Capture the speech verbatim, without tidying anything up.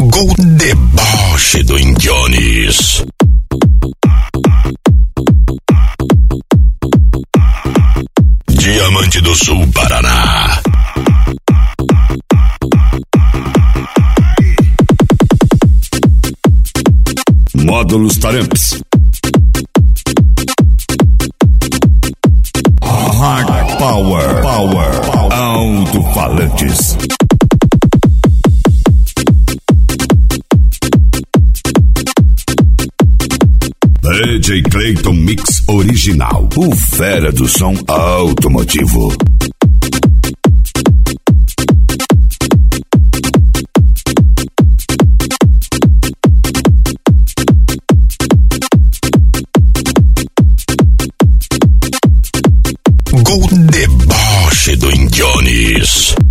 Gol deboche do Indiones. Diamante do Sul, Paraná. Módulos Taramps. Hard Power, Power, Alto-falantes. D J Clayton Mix Original, o fera do som automotivo. Gol deboche do Indiones.